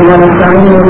ونستعينه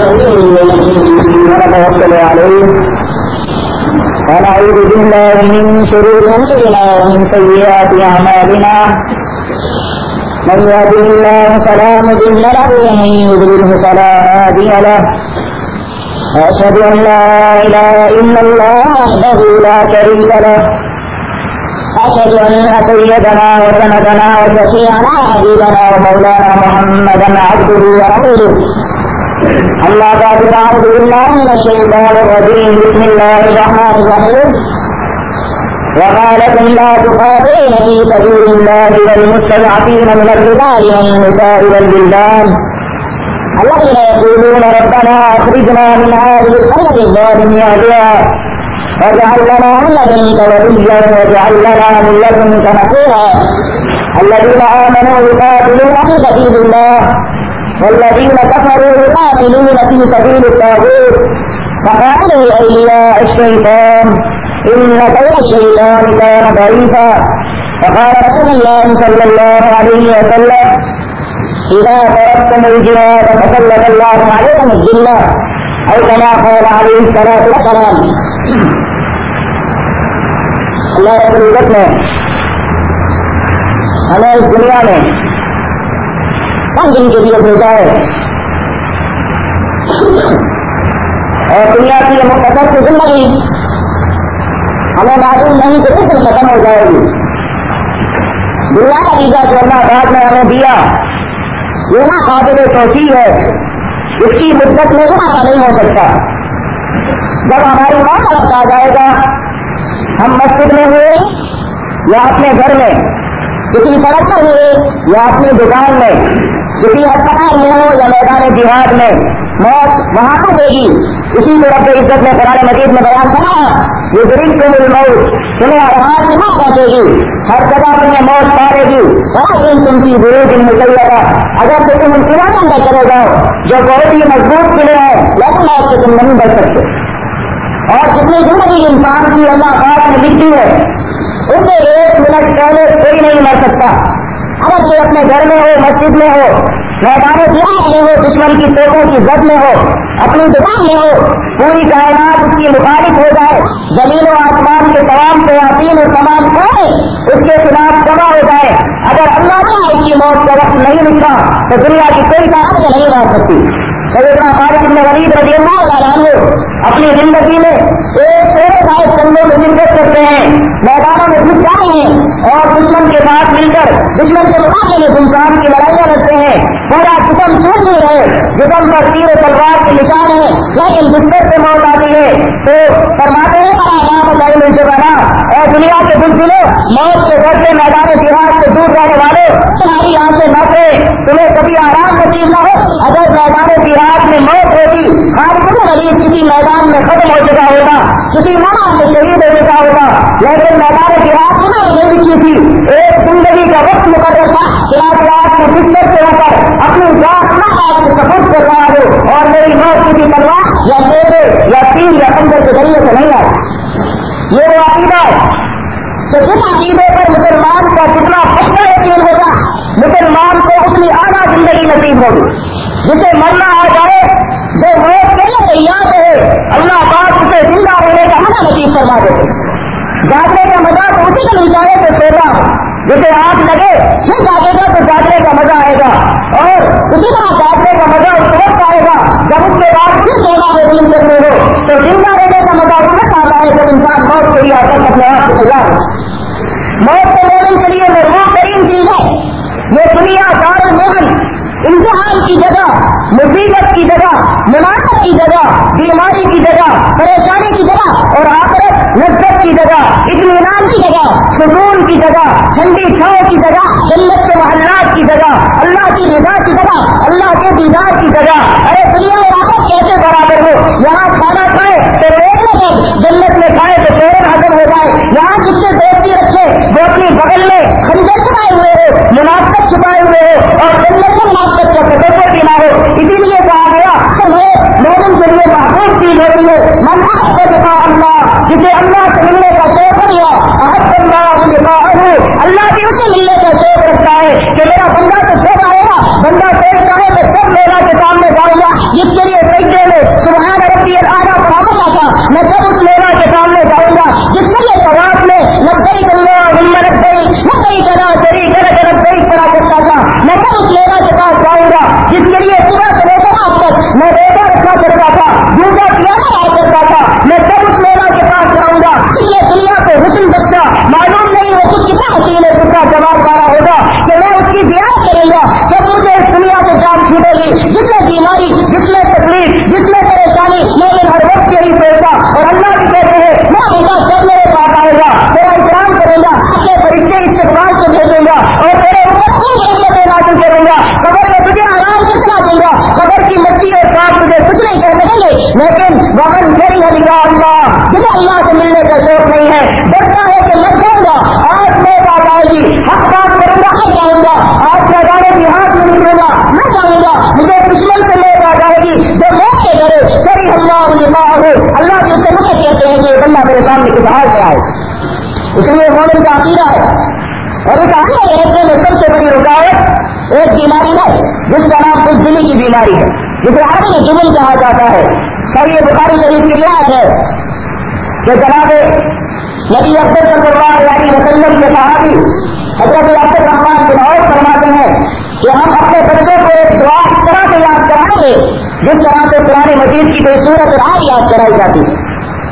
ونتوكل عليه ونعوذ بالله من شرور انفسنا ومن سيئات اعمالنا من يهده الله فلا مضل له ومن يضلله فلا هادي له واشهد ان لا اله الا الله وحده لا شريك له أشهد أن سيدنا وسندنا وشفيعنا حبيبنا ومولانا محمدا عبده ورسوله أما بعد فأعوذ بالله من الشيطان الرجيم بسم الله الرحمن الرحيم وما لكم لا تقاتلون في سبيل الله والمستضعفين من الرجال والنساء والولدان الذين يقولون ربنا أخرجنا من هذه القرية الظالم أهلها واجعل لنا من لدنك وليا واجعل لنا من لدنك نصيرا الذين آمنوا يقاتلون في سبيل الله والذين كفروا يقاتلون في سبيل الطاغوت فقاتلوا أولياء الشيطان إن كيد الشيطان كان ضعيفا وقال رسول الله صلى الله عليه وسلم إذا تركتم الجهاد فسلط الله عليكم الذلة أو كما قال عليه الصلاة والسلام. اللہ رب العزت نے ہمیں اس دنیا میں کم دن کے لیے بھیجا ہے اور دنیا کی یہ مختصر کی زندگی ہمیں معلوم نہیں کہ کس دن ختم ہو جائے گی. دنیا کا چیزہ جو اللہ تعالیٰ نے ہمیں دیا یہ نہ قابل توسیع ہے, اس کی مدت میں اضافہ نہیں ہو سکتا. جب ہماری موت وقت آ جائے گا ہم مسجد میں ہوئے یا اپنے گھر میں, کسی سڑک پر ہوئے یا اپنی دکان میں, کسی ہسپتال میں ہو یا میدان جہاد میں, موت وہاں پر دے گی. اسی کو رب عزت نے قرآن مجید میں بیان کرا یہ غریب کو الموت تمہیں آواز نہ پہنچے گی, ہر جگہ تمہیں موت پارے گی. تم کی بروج مسلح اگر تو تم ان قلعے اندر چلے جاؤ جو بہت ہی مضبوط قلعے ہیں لیکن موت سے تم نہیں بچ سکتے. اور جتنی زندگی انسان کی اللہ تعالیٰ نے لکھی ہے ان سے 1 منٹ پہلے کوئی نہیں مر سکتا. اگر کوئی اپنے گھر میں ہو, مسجد میں ہو, میدان جہاد میں ہو, دشمن کی توپوں کی زد میں ہو, اپنی دکان میں ہو, پوری کائنات اس کی مخالف ہو جائے, زمین و آسمان کے تمام شیاطین اور تمام قومیں اس کے خلاف جمع ہو جائے, اگر اللہ نے اس کی موت کا وقت نہیں لکھا تو دنیا کی کوئی طاقت نہیں مار سکتی. سیدنا خالد بن ولید رضی اللہ عنہ اپنی زندگی میں 100 کندھوں میں شرکت کرتے ہیں, میدانوں میں گھس جاتے ہیں اور دشمن کے ساتھ مل کر دشمن کے مقابلے میں گمشان کی لڑائیاں لڑتے ہیں. پورا جسم ٹوٹ نہیں ہے, جسم پر تیر و تلوار کے نشان ہے, لیکن بستر سے موت آتی ہے تو فرماتے ہیں اور دنیا کے بزدلوں موت کے گھر سے میدان جہاد سے دور رہنے والے تمہاری آنکھیں نہ سے تمہیں کبھی آرام نصیب نہ ہو. اگر میدان جہاد میں موت ہوتی خالد بن ولید کسی میدان میں ختم ہو چکا ہوگا, کسی میدان میں شہید ہو چکا ہوگا, لیکن میدان جہاد میں نہیں لکھی تھی. ایک زندگی کا وقت مقرر تھا کہ آپ کو بستر سے ہو کر اپنی جان نہ آپ کو سپورٹ کر رہا ہو اور میری موت کسی تلوار یا میرے یا تیر یا خنجر کے ذریعے سے نہیں آئی. یہ وہ عقیدہ ہے کہ جس عقیدے پر مسلمان کا جتنا پختہ یقین ہوگا مسلمان کو اتنی اعلیٰ زندگی نصیب ہوگی. جسے مرنا آ جائے جو موت کے لیے تیار رہے اللہ پاک اسے زندہ ہونے کا مزہ نصیب فرما دیتے. جاگنے کا مزہ تو اسی کو ملتا ہے کہ سوتا جسے آنکھ لگے پھر جاگے گا تو جاگنے کا مزہ آئے گا, اور اسی طرح جاگنے کا مزہ اس وقت آئے گا جب اس کے بعد پھر سونا ہو دین کرنے ہو. تو زندہ رہنے کا مزہ اس وقت آتا ہے جب انسان موت کے لیے آकर اپنے آپ کو تیار ہو. موت کو لینے کے لیے محبوب ترین چیز ہے. یہ دنیا دار المحن امتحان کی جگہ, مصیبت کی جگہ, منافقت کی جگہ, بیماری کی جگہ, پریشانی کی جگہ, اور آخرت لذت کی جگہ, اطمینان کی جگہ, سکون کی جگہ, ٹھنڈی چھاؤں کی جگہ, جنت کے محلات کی جگہ, اللہ کی رضا کی جگہ, اللہ کے دیدار کی جگہ. ارے دنیا اور آخرت کیسے برابر ہو؟ یہاں کھانا کھائے تو روک لے کر جنت میں کھائے تو فوراً ہضم ہو جائے. یہاں جس سے دوستی رکھے وہ اپنی بغل میں خنجر چھپائے ہوئے ہو, منافقت چھپائے ہوئے ہو, اور جنت میں منافقت کا تصور بھی نہ ہو. اسی لیے کہا گیا کہ مومن کے لیے محبوب چیز ہوتی ہے من احب اللہ, جسے اللہ سے ملنے کا شوق کیا, احب اللہ اللہ بھی اسے ملنے کا شوق رکھتا ہے کہ میرا بندہ تو سب آئے گا, بندہ پیش آئے تو سب میرا کے سامنے جائے ہوگی, جس میں بیماری, جس میں تکلیف, جس میں پریشانی, لیکن ہر وقت یہی سوچتا. اور اللہ بھی کہتے ہیں میں ہوگا سب میرے پاس آئے گا, میرا احترام کروں گا, اپنے فرشتے استقبال کو بھیجوں گا اور تیرے اوپر نازل کروں گا. خبر میں تجھے آرام سے چلا دوں گا, خبر کی مٹی اور پاک تجھے کچھ نہیں کہہ سکیں گے. لیکن وہن کری ہے اللہ, مجھے اللہ سے ملنے کا شوق نہیں ہے, ڈرتا ہے کہ مر جاؤں گا. آج میں بات آئے گی, حق بات کروں گا, میں جاؤں گا. آج میں جانے کی ہاتھ نہیں نکلوں گا, میں جاؤں گا. مجھے دشمن سے لے آ جائے گی جو میں سے کرے کری اللہ اللہ کی سے مت کہتے ہیں کہ بندہ میرے سامنے کس حال میں آئے. اس لیے مومن کا عقیدہ ہے. اور اس عقیدے رہنے میں سب سے بڑی رکاوٹ ایک بیماری ہے جس کا نام بزدلی کی بیماری ہے, جسے عربی میں جبن کہا جاتا ہے. صحیح بخاری شریف کی روایت ہے کہ جناب نبی اکبر صلی اللہ علیہ وسلم کے صحابی حضرت عبد الرحمن بن عوف فرماتے ہیں کہ ہم اپنے بچوں کو ایک دعا اس طرح سے یاد کرائیں گے جس طرح سے قرآن مجید کی کوئی سورت اور آیت یاد کرائی جاتی ہے.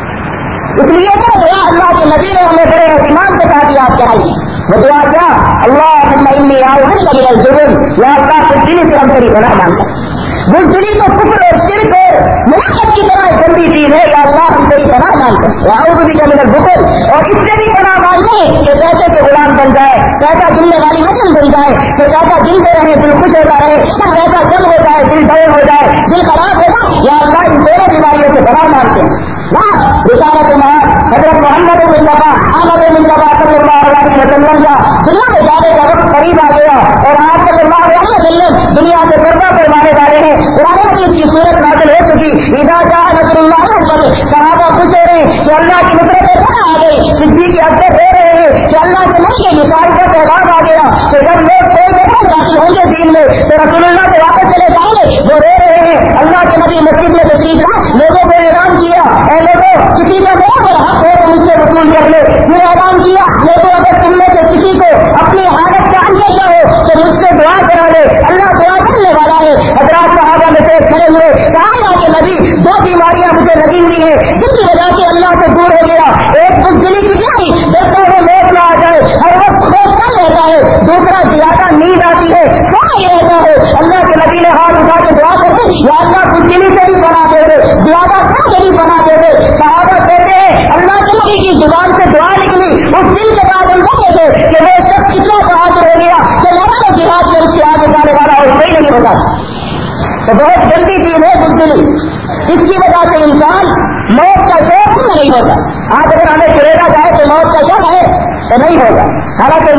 اس لیے کہ دعا اللہ کے نبی نے ہمیں بڑے اہتمام کے ساتھ یاد کرائی. وہ دعا کیا, اللہم انی اعوذ بک من الجبن, یا اللہ بزدلی سے ہم تیری پناہ مانگتے ہیں. بزدلی تو کفر اور شرک اور منافقت کی طرح گندی چیز ہے, یا اللہ ہم تیری پناہ مانگتے ہیں. اعوذ بک من البخل, اور اس سے بھی پناہ مانگتے ہیں کہ پیسے کے غلام بن جائے, پیسہ ذمہ والی نسل بن جائے, کہ پیسہ دل میں رہے دل خوش ہوتا رہے, پیسہ کم ہو جائے دل ڈاؤن ہو جائے, دل خراب ہو جائے. یا اللہ ان دونوں بیماریوں سے پناہ مانگتے ہیں. رسالت حضرت محمد مصطفیٰ احمد مصطفیٰ صلی اللہ علیہ وسلم کا دنیا میں جانے کا وقت قریب آ گیا اور آپ صلی اللہ علیہ وسلم دنیا سے پردہ فرمانے والے ہیں. قرآن مجید کی صورت نازل ہو چکی. اذا جاء نصر اللہ صحابہ خوش ہو رہے ہیں کہ اللہ کی نصرت آ گئی. صدیق اکبر ہو رہے ہیں کہ اللہ کے ملک کی مثال کا پیغام آ گیا کہ جب لوگ کوئی داخل ہوں گے دین میں تو رسول اللہ سے واپس چلے جائیں گے. وہ رو رہے ہیں. اللہ کے نبی مسجد میں تشریف لا, لوگوں کو اعلان کیا اے لوگوں کسی کا میرا پر حق ہے تو مجھ سے وصول کر لے. پھر اعلان کیا لوگوں اگر تم میں سے کسی کو اپنی حالت کا اندیشہ ہو تو مجھ سے دعا کرا لے, اللہ دعا کرنے والا ہے. حضرات صحابہ میں سے کھڑے ہوئے کہا کہ نبی دو بیماریاں مجھے لگی ہوئی ہیں جن کی وجہ سے اللہ سے دور ہو گیا. ایک بزدلی کی بیماری, ڈرتا ہے موت نہ آ جائے, ہر وقت سوچتا رہتا ہے. دوسرا زیادہ نیند آتی ہے, سونا ہی رہتا ہے. اللہ کے نبی نے ہاتھ اٹھا کے دعا کرتے یا اللہ بزدلی سے بھی بنا دے دے, زیادہ سے بھی بنا دے دے. صحابہ کہتے ہیں اللہ کے نبی کی زبان سے دعا نکلی. اس دن کے بعد ہم کہتے تھے کہ وہ شخص اتنا بہادر ہو گیا کہ لڑائی جہاد میں اس کے آگے جانے والا اور کوئی نہیں ہوتا. تو بہت جلدی چیز ہے بزدلی. اس کی وجہ سے انسان موت کا شوق نہیں ہوتا. آج اگر ہمیں چڑھا جائے تو موت کا شوق ہے تو نہیں ہوگا. حالانکہ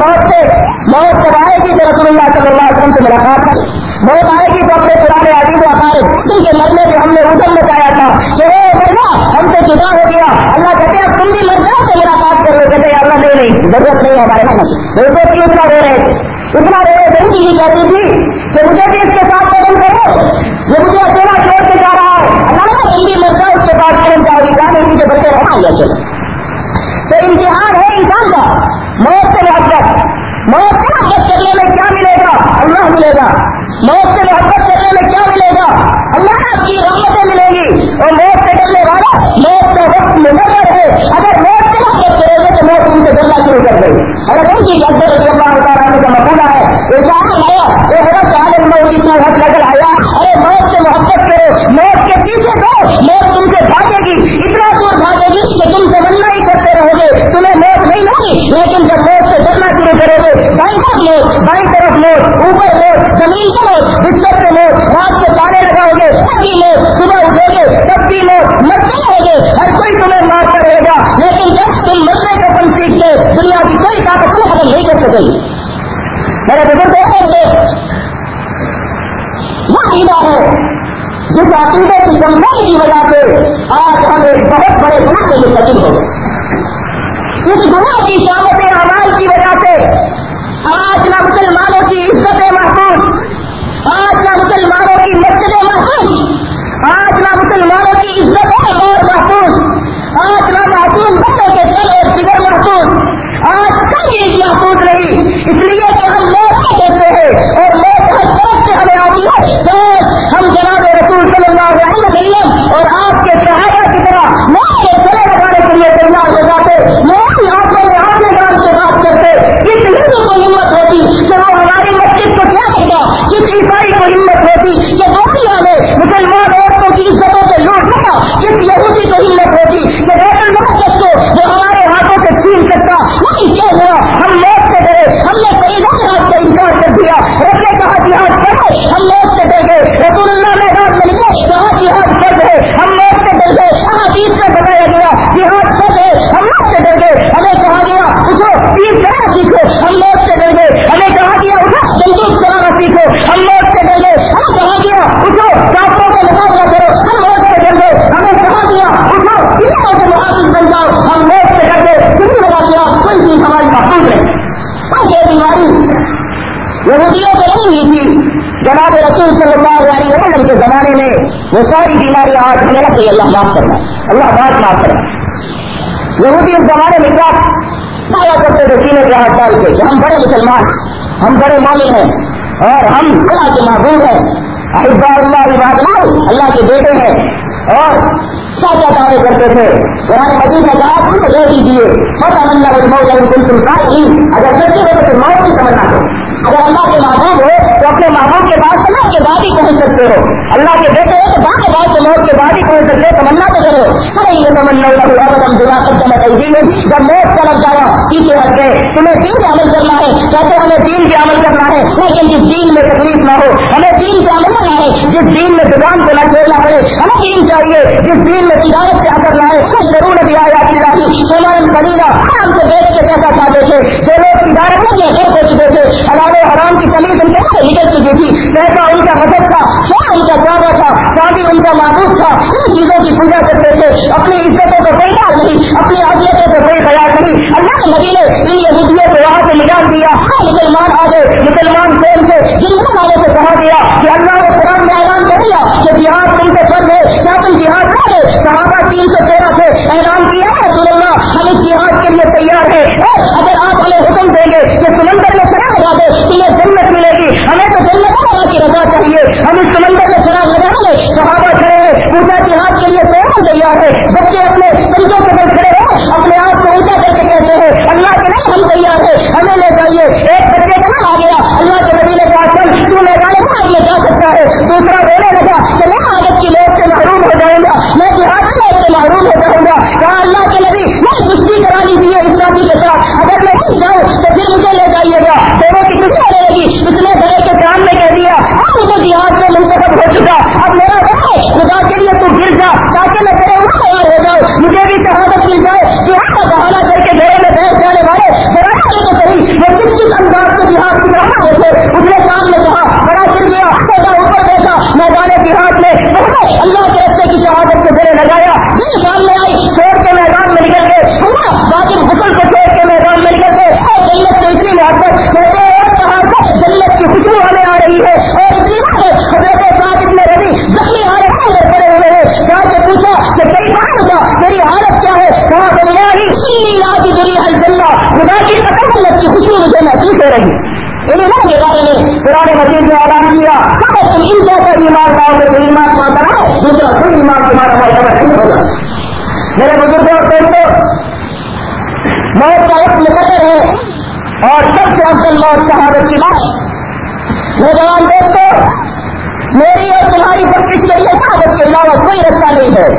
موت جب آئے گی تو رسول اللہ صلی اللہ علیہ وسلم سے ملاقات کرے. موت آئے گی تو اپنے پرانے عزیز و اقارب ان کے مرنے پہ ہم نے ادھم مچایا تھا کہ وہ مرنا ہم سے جدا ہو گیا. اللہ کہتے ہیں تم بھی مر جاؤ تو ملاقات کر لو. کہتے ہیں اللہ نہیں ضرورت نہیں ہے ہمارے مرنے کی. اتنا رو رہے تھے یہ کہتی تھی کہ مجھے بھی اس کے ساتھ قدم کرو, یہ مجھے اکیلا چھوڑ کے جا رہا ہے. اللہ تم بھی مر جاؤ اس کے بعد قدم جاؤ گی جانے کی جو بچے رہا یا چلو. تو امتحان ہے انسان کا موت سے محبت. موت سے محبت کرنے میں کیا ملے گا, اللہ ملے گا. موت سے محبت کرنے میں کیا ملے گا, اللہ کی رحمتیں ملے گی. اور موت سے ڈرنے والا موت کا وقت مقرر ہے. اگر موت سے محبت کرے گے تو موت ان سے ڈرنا شروع کر دے. اگر ان کی اکبر رضی اللہ تعالیٰ کا مقولہ ہے ارے موت سے محبت کرو, موت کے پیچھے دو, موت تم سے بھاگے گی, اتنا دور بھاگے گی کہ تم تمنا ہی کرتے رہو گے, تمہیں موت نہیں لگی. لیکن جب موت سے ڈرنا شروع کرو گے, بائیں طرف موت, بائیں طرف موت, اوپر موت, زمین پر موت, بستر پہ موت, رات کے تانے لگاؤ گے تبھی موت, صبح اٹھو گے تب بھی موت, مرتے رہو گے, ہر کوئی تمہیں مارتا رہے گا. لیکن جب تم مرنے کا پن سیکھ گئے دنیا کی کوئی طاقت تمہیں ختم نہیں کر سکے گی. میرے بزرگ عقیدہ ہے جس عقیدے کی کمزوری کی وجہ سے آج ہم ایک بہت بڑے گناہ میں منتقل ہو گئے. اس گناہ کی شامت اعمال کی وجہ سے آج نہ مسلمانوں کی عزتیں محفوظ, آج نہ مسلمانوں کی مسجدیں محفوظ, آج نہ مسلمانوں کی عزتیں اور محفوظ, آج نہ معصوم بچوں کے دل اور جگر محفوظ, آج کل یہ محفوظ نہیں. اس لیے کہ ہم موت کو دیکھتے ہیں اور موت ہر طرف سے ہمیں آتی ہے. تو ہم جناب رسول صلی اللہ علیہ وسلم اور آپ کے صحابہ کی طرح موت کے گلے لگانے کے لیے تیار ہو جاتے. موت آنکھوں میں آنکھیں ڈال کے بات کرتے. کس ہندو کو ہمت ہوتی کہ وہ ہماری مسجد کو کیا کہتا, کس عیسائی کو ہمت ہوتی کہ جناب رسول صلی اللہ علیہ وسلم کے زمانے میں وہ ساری بیماریاں آج ہمیں لگتی ہے. اللہ معاف کرنا, اللہ بات معاف کرنا. یہودی اس زمانے میں کیا پایا کرتے تھے سینے کے ہاتھ ڈال کے کہ ہم بڑے مسلمان, ہم بڑے مومن ہیں اور ہم اللہ کے محبوب ہیں, احباء اللہ عباد اللہ, اللہ کے بیٹے ہیں. اور کیا کیا دعوے کرتے تھے. قرآن مجید نے کہا تم دے دیجیے اگر سچے ہو تو موت کی تمنا کرو. اگر اللہ کے محبوب ہو تو اپنے محبوب کے پاس اللہ کے بعد ہی پہنچ سکتے ہو. اللہ کے بیٹے ہو تو بعد سے موت کے بعد ہی پہنچ سکتے ہو. تمنا تو کرو. ارے یہ تمنا جب موت کا لگ جایا پیچھے ہٹ گئے. تمہیں دین پہ عمل کرنا ہے, کہتے ہمیں دین پہ عمل کرنا ہے, لیکن جس دین میں تکلیف نہ ہو. ہمیں دین پہ عمل کرنا ہے جس دین میں دکان کو نہ چھوڑنا پڑے. ہمیں دین چاہیے جس دین میں تجارت سے کرنا ہے. ضرورت آیا سامان خریدا آرام سے بیچ کے پیسہ کھاتے تھے. جو لوگ تجارت میں گھر ہو چکے تھے, حلال و حرام کی تمیز ان کے سے نکل چکی تھی. پیسہ ان کا مذہب تھا, کیا ان کا کعبہ تھا, شادی ان کا معبود تھا. ان چیزوں کی پوجا کرتے تھے. اپنی عزتوں کو کوئی خیال نہیں, اپنی عزتوں کو کوئی خیال نہیں. اللہ کے نبی نے ان یہودیوں کو وہاں سے نکال دیا. مسلمان آ گئے, مسلمان قوم سے جن والوں سے کہا دیا کہ اللہ نے قرآن میں اعلان کر دیا کہ جہاد تم سے فرض ہے, کیا تم جہاد کر رہے. صحابہ 313 سے اعلان کیا ہے رسول اللہ ہم اس جہاد کے لیے تیار ہیں. اگر آپ ہمیں حکم دیں گے کہ سمندر میں شراب لگا دو تمہیں جنت ملے گی, ہمیں تو جنت اللہ کی رضا چاہیے. ہم اس سمندر میں شراب لگا لیں. صحابہ کھڑے ہیں, پوچھا جہاد کے لیے کون تیار ہے. بچے اپنے کنجوں کے بل کھڑے ہیں, اپنے آپ کو اونچا کر کے کہتے ہیں اللہ کے نہیں ہم تیار ہیں, ہمیں لے جائیے. ایک بچے کا نام آ گیا, اللہ کے نبی نے کہا چل تو میدان جہاد میں جا سکتا ہے. دوسرا رونے لگا کہ میں عادت کی لوگ سے محروم ہو جاؤں گا, میں جہاد کی لوگ سے محروم ہو جاؤں گا. کہا اللہ کے نبی میں کشتی کرا لیجیے اس ساتھی کے ساتھ, اگر میں نہیں جاؤں تو پھر مجھے لے جائیے گا. دونوں کی کشتی رہے گی. اس نے گھر کے کام میں کہہ دیا اب مجھے جہاد میں منتخب ہو چکا, اب میرا گھر خدا کے لیے تو گر جا تاکہ میں تیرے وہاں تیار ہو جاؤں, مجھے بھی شہادت مل جائے. جہاد کا بہانا کر کے گھروں میں بیٹھ جانے والے ذرا تو صحیح وہ کس انداز سے جہاد کی رہا ہوتے. اس نے کام میں کہا بڑا گر گیا, خدا اوپر بیٹھا میدان جہاد میں اللہ کے راستے کی شہادت کو گلے لگایا. دل سامنے آئی, چھوڑ کے میدان میں نکل گئے. باقی غسل کو چھوڑ کے میدان میں نکل گئے. اور جنت سے اتنی محبت کہتے ہیں جنت کی خوشبو ہمیں آ رہی ہے. اور اتنی حضرت صاحب اتنے ربی زخمی حالت میں پڑے ہوئے ہیں. جا کے پوچھا کہ کئی بار ہوگا میری حالت کیا ہے. کہا خدا کی قسم جنت کی خوشبو مجھے محسوس ہو رہی. ایمان کے بارے میں قرآن مجید نے اعلان کیا اگر تم ان جیسا ایمان لاؤ گے تو ایمان پاتا ہے, دوسرا کوئی ایمان تمہارا معتبر نہیں ہوگا. میرے بزرگوں اور دوستوں, موت کا وقت مقرر ہے اور سب سے افضل موت شہادت کی موت. نوجوان دوستوں, میری اور تمہاری کوشش کے لیے شہادت کے علاوہ کوئی رستہ نہیں ہے.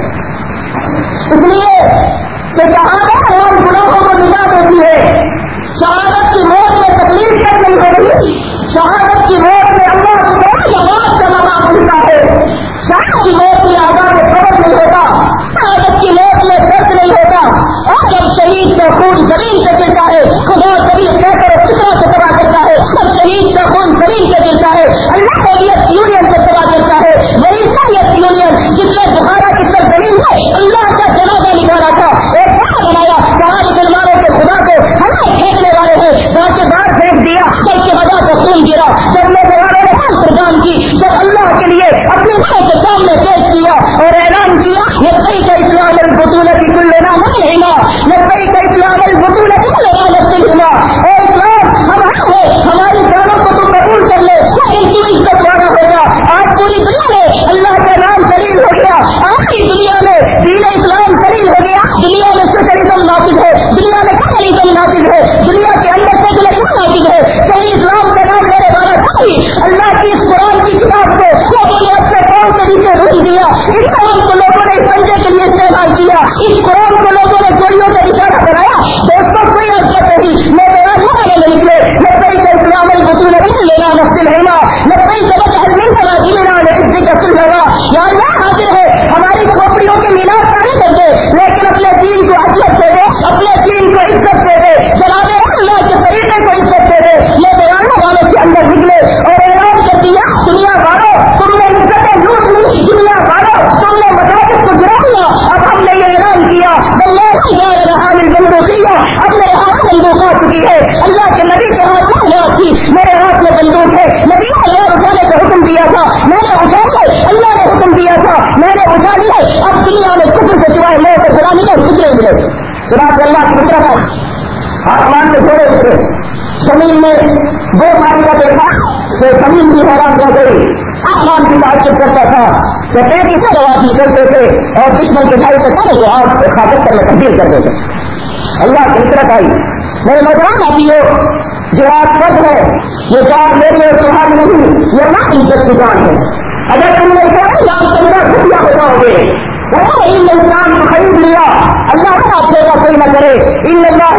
اس لیے کہ شہادت تمام گناہوں کو نجات ہوتی ہے. شہادت کی موت میں تکلیف تک نہیں ہو رہی. شہادت کی موت میں اللہ کی آواز کا مقام ملتا ہے. شہادت کی موت میں آزاد قبر نہیں ہوتا. شہادت کی موت میں درد نہیں ہوتا. اور جب شہید کا خون زمین سے گرتا ہے خدا کبھی کہہ کر فطرہ سے تباہ کرتا ہے. جب شہید کا خون زمین سے گرتا ہے اللہ سوویت یونین سے تباہ کرتا ہے. وہی سوویت یونین جس میں بخارا کی سرزمین ہے اللہ کا جنازہ نکالا تھا, ایک بڑا بنایا, کہا مسلمانوں کے خدا کو ہمیں پھینکنے والے ہیں, جا کے باہر پھینک دیا. جب کی وجہ سے خون گرا, جب نوجوانوں نے حل قربان کی, جب اللہ کے لیے اپنے گھر کے سامنے پیش کیا اور اعلان کیا لبیک اسلام البطولۃ کلنا مسلما, لبیک اسلام البطولۃ کلنا مسلما. اے اسلام ہم ہیں, ہماری جانوں کو تم قبول کر لے لیکن تو عزت والا ہوگا. آج پوری دنیا میں اللہ کا نام دلیل ہو گیا, آج دنیا میں دین اسلام دلیل ہو گیا. دنیا میں سوشلزم نافذ ہے, دنیا میں کمیونزم نافذ ہے, دنیا کے اندر سیکولرزم نافذ ہے. صحیح اسلام کا نام لینے والا کوئی اللہ کی اس قرآن کی کتاب کو لوگوں نے اپنے پاؤں کے نیچے رکھ دیا. اس قرآن کو لوگوں نے سمجھے کے لیے استعمال کیا. اس قرآن کو لوگوں نے گولیوں سے اشارہ کرایا. دوستوں کوئی حرکت نہیں, میں نکلے لبیک اسلام البطولۃ کلنا مسلما, لبیک وجہ من تراجمنا لعزک کلنا. یا اللہ حاضر ہے, ہماری کھوپڑیوں کے مینار تعمیر کر دے لیکن اپنے دین کو عزت دے دے, اپنے دین کو عزت دے دے, جناب اللہ کے طریقے کو عزت دے دے. یہ بیانوں والوں کے اندر نکلے اور اعلان کر دیا دنیا والوں تم نے عزتیں لوٹ لی, دنیا والوں تم نے مساجد کو گرا دیا. اب ہم نے یہ اعلان کیا آ چکی ہے. اللہ کے نبی کے ہاتھ میں ہاتھ تھی, میرے ہاتھ میں بندوق ہے. نبی نے ہتھیار اٹھانے کا حکم دیا تھا, میں نے اٹھا لے. اللہ نے حکم دیا تھا, میں نے اٹھا لیا. اب دنیا میں کفر سے سوائے موت اور غلامی اور کچھ نہیں ملے. چنانچہ اللہ کی قدرت ہے, آسمان سے تھوڑے اترے, زمین میں دو پانی کا دیکھا کہ زمین بھی حیران ہو گئی. آسمان کی تعجب کرتا تھا کہ پیٹ کی سروات نکلتے تھے اور دشمن کے بھائی سے کرنے کو آپ خاطر کرنے تبدیل کرتے تھے. اللہ کی فطرت آئی. میرے نوجوان آتی ہو, جہاد فرض ہے, یہ جان میری اور تمہاری نہیں, یہ اللہ کی عزت کی جان ہے. اگر تم نے اسے جان سمجھا خفیہ ہو جاؤ گے. انسان کو خرید لیا, اللہ کا آپ کوئی نہ کرے. ان اللہ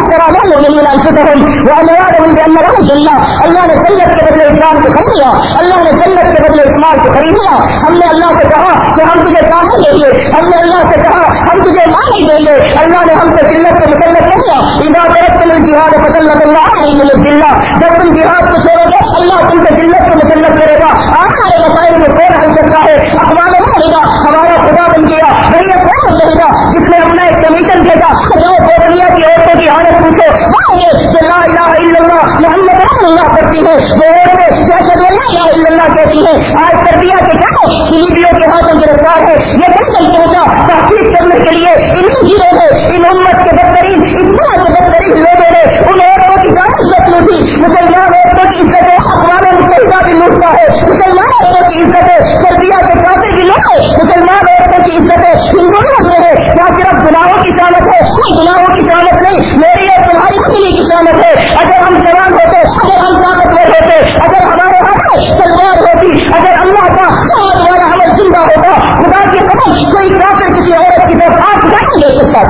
اللہ نے جنت کے بدلے اسلام کو خرید لیا, اللہ نے جنت کے بدلے اسلام کو خرید لیا. ہم نے اللہ سے کہا کہ ہم تجھے کام دیں گے, ہم نے اللہ سے کہا ہم تجھے ماں نہیں دیں گے. اللہ نے ہم سے جنت کو مسلط کر دیا. جہاد فصلت اللہ دلہ, جب تم جہاد کو چھوڑو گے اللہ تم سے جنت کو مسلط کرے گا. ہمارے مسائل میں کون حل کرتا ہے؟ اقوام متحدہ ہمارا خدا بن گیا. بھیا کون متحدہ جس نے اپنا ایک کمیشن بھیجا, جاؤ دنیا کی عورتوں کی حالت پوچھو, جو لا الہ الا اللہ محمد رسول اللہ کرتی ہے, وہ عورتیں جیسے لا الہ الا اللہ کہتی ہیں. آج کر دیا کہ کیا لیبیوں کے ہاتھوں گرفتار ہے, یہ کیسے پہنچا تحقیق کرنے کے لیے ان ہیرو ہے, ان امت کے بدترین اتنا کے بدترین لوگوں نے ان عورتوں کی جان عزت لوٹی. مسلمان عورتوں کی عزت اقوام متحدہ بھی لوٹتا ہے, مسلمان عورتوں کی عزت سربیا کے کافر بھی لوٹے, مسلمان عورتوں کی عزت ہندوستان میں ہے. کیا صرف گناہوں کی شامت ہے؟ گناہوں کی شامت نہیں, میری اور تمہاری فیملی کی شامت ہے. اگر ہم جوان ہوتے, اگر ہم طاقتور ہوتے, اگر ہمارے ہاتھ تلوار ہوتی, اگر اللہ کا ہمارا عمل زندہ ہوتا, خدا کی قسم کوئی کافر کسی عورت کی طرف ہاتھ اٹھا نہیں دے سکتا.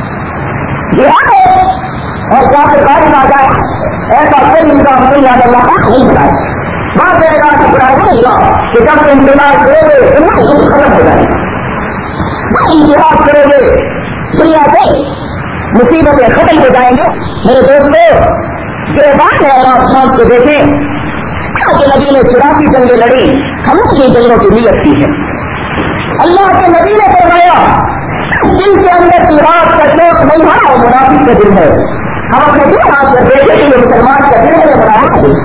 جہاد ہے اور کافر بارش آ جائے, ایسا کوئی نظام نہیں یاد اللہ نہیں بنائے. بات اعلان کا پڑھا نہیں ہوا کہ جب تم انتظار کرو گے تمہارا دکھ ختم ہو جائے گا. انتظار کرو گے دنیا سے مصیبتیں ختم ہو جائیں گے. میرے دوستوں, گرفتار ہے اور آپ شام کو دیکھیں کہ نبی نے 84 جنگیں لڑی, ہم کی جنگوں کی نیت کی ہے. اللہ کے نبی نے فرمایا دل کے اندر جہاد کا شوق نہیں ہے, اور منافق کا دل ہے. ہم اپنے دل ہاتھ میں دیکھیں کہ یہ مسلمان کا دل ہے, بنایا ہے.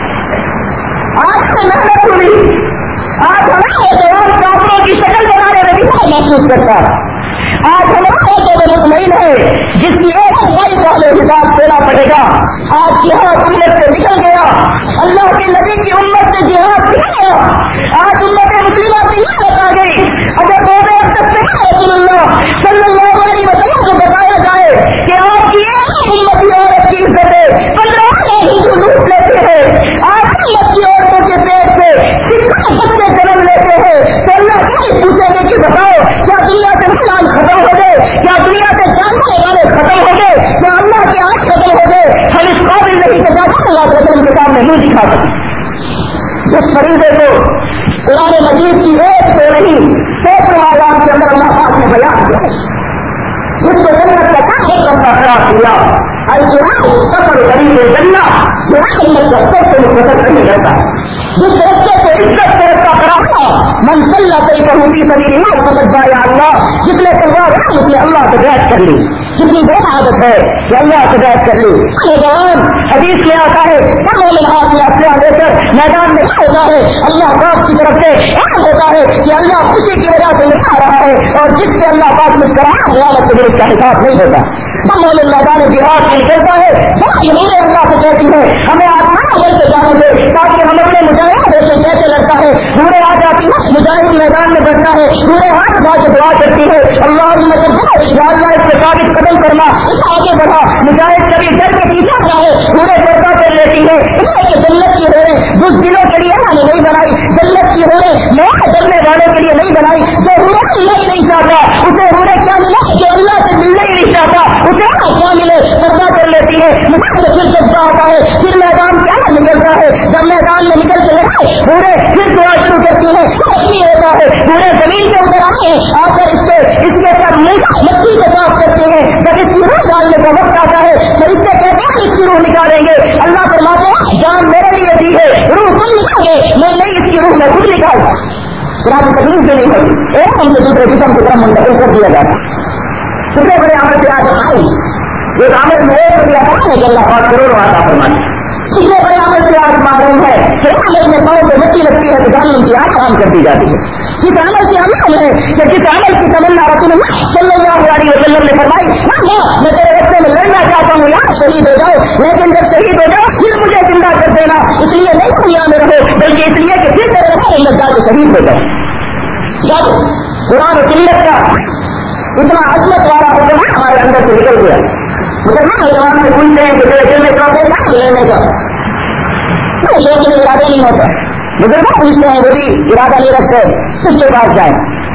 آج سے محنت ہوئی, آج ہمارے جوان کافروں کی شکل بنانے میں بھی محسوس کرتا ہے. آج ہمارے تو مطمئن ہے جس کی ایک بھائی والے حساب دینا پڑے گا. آج جہاد امت سے نکل گیا, اللہ کے نبی کی امت سے جہاد نکل گیا. آج امت مسلمہ سے یہ بتا گئی, اگر رسول اللہ صلی اللہ علیہ وسلم کو بتایا جائے کہ آپ کی ایک امتی عورت کی عزت ہے 15 ہندو لوٹ لیتے ہیں, آپ امتی عورتوں کے پیٹ سے کتنے بچے جنم لیتے ہیں, تو اللہ کیا پوچھیں گے کہ بتاؤ کیا دنیا سے مسلمان ختم ہو گئے, کیا دنیا سے جاننے والے ختم ہو گئے, کیا اللہ کے آج ختم ہو گئے؟ ہم اس قابل نہیں کہ جاتا اللہ کے وسلم کے سامنے نہیں دکھا سکتے. جس فریضے کو قرآن مجید کی ایک سے نہیں 100 آیات کے اندر اللہ پاک نے بیان کیا, جس کو جنت کا کام کرتا خراب کیا, سفر غریب جنت سب سے مختصر نہیں رہتا. جس رستے کو عزت سے رستہ کرانا من صلی صحیح کروں سبھی اللہ, جس نے تلوار اس نے اللہ سے بیعت کر لی. کتنی بڑی عادت ہے کہ اللہ سے بیعت کر لی. حدیث میں آتا ہے مومن ہاتھ میں اسلحہ لے کر میدان میں ہوتا ہے, اللہ پاک کی طرف سے اعلان ہوتا ہے کہ اللہ خوشی کی وجہ سے نکال رہا ہے, اور جس سے اللہ پاک مسکرانا قیامت کے دن اس کا حساب نہیں ہوتا. مومن میدان جہاد میں نکلتا ہے, میرے اللہ سے کہتی ہے ہمیں آسمان بل سے جانے دے تاکہ ہم اپنے مجاہد سے کیسے لڑتا ہے. پورے آ جاتی ہے, مجاہد میدان میں بچتا ہے, پورے ہاتھ اٹھا کے دعا کرتی ہے اللہ اس کے ثابت قدم کرنا, اس آگے بڑھا. مجاہد کبھی ڈر کے پیچھے جائے, پورے پردہ کر لیتی ہے. جنت کی ہورے جس دلوں کے لیے اللہ نے نہیں بنائی, جنت کی ہورے موت ڈرنے والوں کے لیے نہیں بنائی. جو ہورے اللہ ہی نہیں چاہتا اسے ہورے کیا ملا, جو اللہ سے ملنا ہی نہیں چاہتا اسے کیا ملے, پردہ کر لیتی ہے. پھر جذبہ آتا ہے, پھر میدان کیا نکلتا ہے. جب میدان میں نکل کے لگائے پورے پھر دعا شروع کرتی ہے, نہیں ہوتا ہے. پورے زمین کے اندر آتے ہیں, آ کر اس کے ساتھ مٹی کو صاف کرتے ہیں. جب اس کی روح ڈالنے کا وقت آتا ہے تو اس سے کہتے ہیں اس کی روح نکالیں گے. اللہ فرماتے ہیں جان میرے لیے دی ہے, روح تم نکالے, میں نہیں اس کی روح میں خود نکالتا. تکلیف بھی نہیں ہوتی, ایک ہم سے دوسرے جسم کی طرف منتقل کر دیا جاتا. کتنے بڑے عمل سے آج آئی, ایک عمل میں ایک دیا تھا है कि अल्लाह पाक करोड़ों अता फरमाए। कितने बड़े अमल से आज मालूम है कि अमल में पाँव पे मिट्टी लगती है तो जहन्नम की आग काम कर दी जाती है। किस अमल से अमल है कि जिस अमल की तमन्ना रसूलुल्लाह सल्लल्लाहु अलैहि वसल्लम ने फरमाई, मैं तेरे रास्ते में लड़ना चाहता हूँ यार शहीद हो जाओ, लेकिन जब शहीद हो जाओ फिर मुझे जिंदा कर देना, इसलिए नहीं दुनिया में रहो बल्कि इसलिए कि फिर तेरे रास्ते में जाके शहीद हो जाओ। जब कुरान किल्लत का इतना अजमत वाला हुक्म हमारे अंदर से निकल गया, मुसलमान जवान में पूछते हैं कि तेरे दिल में शौक है क्या लेने का, शौक में इरादे नहीं होता। बुजुर्ग पूछते हैं वो भी इरादा नहीं रखते, किसके पास जाए।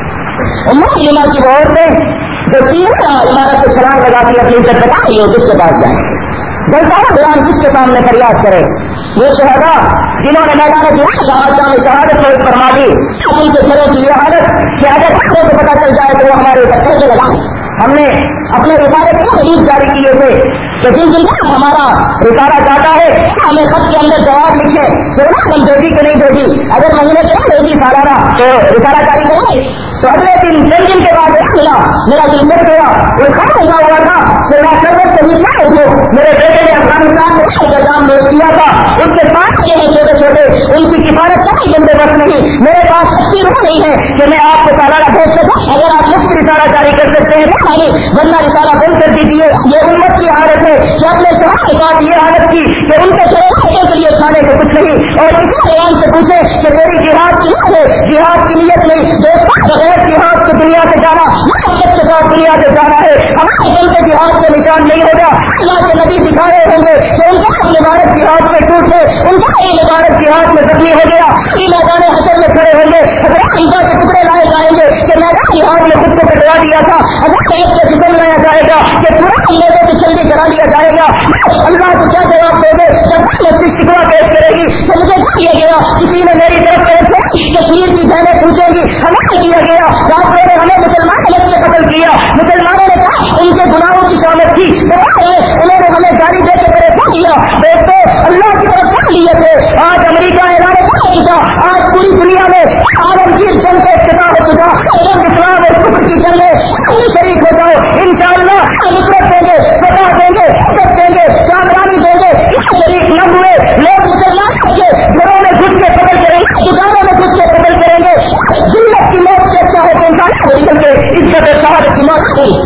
उम्मत इमा की बहुत ने जो 3 इमारत से छलांग लगाती अपनी इज्जत बता रही हो, किसके पास जाए। जलता है कुरान किसके सामने फरियाद करे। वो शहदा जिन्होंने मैदान में शहादत को फरमा दी, उनके घरों की ये हालत कि अगर को पता चल जाए तो वो हमारे ऊपर कैसे लगाए। हमने अपने रिसाले के हदीस जारी किए थे कि जिन जिन हमारा रिसाला चाहता है हमें खत के अंदर जवाब लिखे कि हम भेजी कि नहीं भेजी, अगर महीने के भेजी सालाना तो रिसाला जारी करेंगे। तो अगले दिन जिन के बाद मिला, मेरा दिल मिल गया, वो खत्म हुआ था कि मैं सर्वत शहीद ना हो, मेरे बेटे ने अफगानिस्तान में इंतजाम किया था, उनके पास ये है छोटे छोटे, उनकी किफायत का ही बंदोबस्त नहीं, मेरे पास अच्छी रूह नहीं है कि मैं आपको सालाना भेज सकूं। अगर आप मुफ्त रिसाला जारी कर सकते हैं वरना रिसाला बंद कर दीजिए। ये उम्मत की हालत है कि अपने शहर के साथ ये हालत की कि उनके शहर के लिए खाने को कुछ नहीं, और किसी जवान से पूछे कि तेरी जिहाद की नीयत है, जिहाद की नीयत नहीं, बगैर जिहाद की दुनिया से जाना के साथ दुनिया से जाना है, हमारे दिल के जिहाद के निशान नहीं होगा। अल्लाह के नबी दिखाए होंगे कि उनका मुबारक जिहाद में टूटे, उनका ये मुबारक जिहाद में जख्मी हो गया, मैदान हशर में खड़े होंगे, इनका के टुकड़े लाए जाएंगे कि मैदान जिहाद में खुद को कटवा दिया था, अगर जिसम लाया जाएगा कि पूरा लोगों की जल्दी करा दिया जाएगा। अल्लाह को क्या जवाब दोगे जब उसकी शिकवा पेश करेगी तो मुझे किया गया, किसी ने मेरी तरफ कश्मीर की बहनें पूछेंगी हमें किया गया, राष्ट्रों ने हमें मुसलमान अलग से कत्ल किया, मुसलमानों ने कहा उनके गुनाहों की शामत थी, उन्होंने हमें गाड़ी देकर परेशान किया। दोस्तों अल्लाह की तरफ क्या लिए थे, आज अमेरिका ऐलान कर चुका, आज पूरी दुनिया में आलमगीर जंग का इफ्तिताह हो चुका, इस्लाम और कुफ्र की जंग में शरीक हो जाओ, इंशाअल्लाह नुसरत देंगे, सदा देंगे, इज्जत देंगे, कामयाबी देंगे। शरीक न हुए लोग मुसलमान के घरों में घुस के कत्ल करेंगे, दुकानों में घुस के कत्ल करेंगे। जिल्लत की मौत से अच्छा है कि इंसान को निकल के इज्जत शहादत की मौत हुई।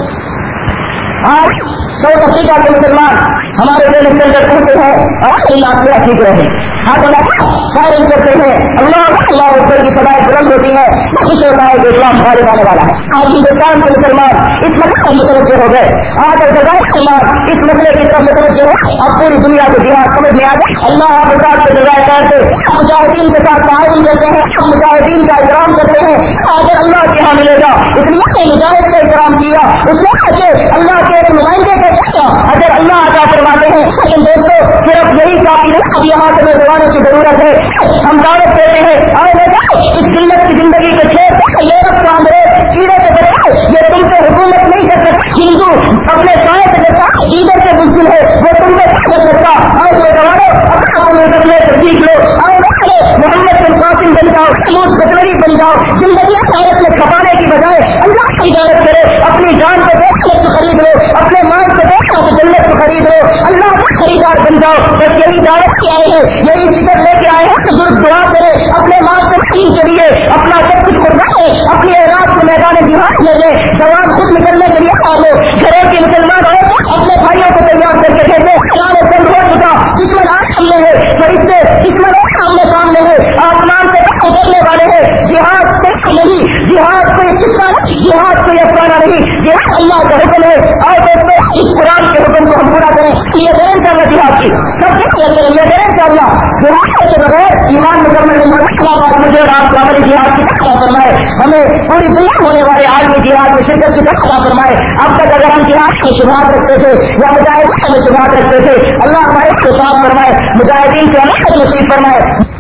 आज साउथ अफ्रीका के मुसलमान हमारे देश के अंदर पहुंचे हैं और अल्लाह ठीक रहे, फायरिंग करते हैं, अल्लाह ऊपर की सदाएं बुलंद होती है, खुश होता है कि इस्लाम फारिग आने वाला है। आज हिंदुस्तान के मुसलमान इस मसले पर मुतवज्जे हो गए, आज मुसलमान इस मसले की तरफ मुतवज्जे हो, अब पूरी दुनिया को जिहाद समझ में आ गया। अल्लाह आप के जजाय करते मुजाहिदीन के साथ ताउन करते हैं, मुजाहिदीन का एहतराम करते हैं, अगर अल्लाह के यहाँ मिलेगा, इसलिए मुजाहिद का एहतराम किया, उसने अल्लाह के नुमाइंदे का किया, अगर अल्लाह अता फरमाते हैं। लेकिन दोस्तों सिर्फ यही काफी नहीं, अब यहाँ से नौजवानों की जरूरत है, हम दावत देते हैं आओ बेटा इस जिल्लत की जिंदगी को छोड़ यूरोप का अंग्रेज कीड़े से बचाओ, ये तुमसे हुकूमत नहीं कर सकता, हिंदू अपने साय से बचा लीडर से मुश्किल है वो तुमसे कर सकता। आओ नौजवानों सीख लो, आओ मोहम्मद बिन कासिम बन जाओ, महमूद गजनवी बन जाओ, जिंदगी भारत में खपाने की बजाय अल्लाह की इजाजत करो, अपनी जान को जन्नत को खरीद लो, अपने माल को जन्नत को खरीद लो, अल्लाह का खरीदार बन जाओ। बस यही दावत के आए हैं, यही फिक्र लेके आए हैं, बुजुर्ग दुआ करे अपने माल से मशीन के लिए अपना सब कुछ कुर्बान है, अपनी औलाद को मैदान जिहाद ले जाए, जवान खुद निकलने के लिए आ लो, घरों के मुसलमान हो अपने भाइयों को तैयार करके भेजे, चंद हो चुका, दुश्मन सामने है, फरिश्ते दुश्मन सामने है, आसमान से उतरने वाले हैं। जिहाद नहीं, जिहाद कोई किस्सा नहीं, जिहाद कोई अफसाना नहीं, जिहाद अल्लाह का हुक्म है। और दोस्तों इस कुरान के हुक्म को हम पूरा करें, ये करें इंशाअल्लाह जिहाद की सब करें, ये करें इंशाअल्लाह। जिहाद के बगैर ईमान मुकम्मल मुझे और आप हमारी जिहाद की तकवा फरमाए, हमें पूरी दुनिया होने वाले आदमी जिहाद में शिरकत की तकवा फरमाए। अब तक अगर हम जिहाद में शुरुआत रखते थे या मुजाहिदीन में शुरुआत रखते थे, अल्लाह हमारे को साफ फरमाए, मुजाहिदीन से हमें नसीब फरमाए।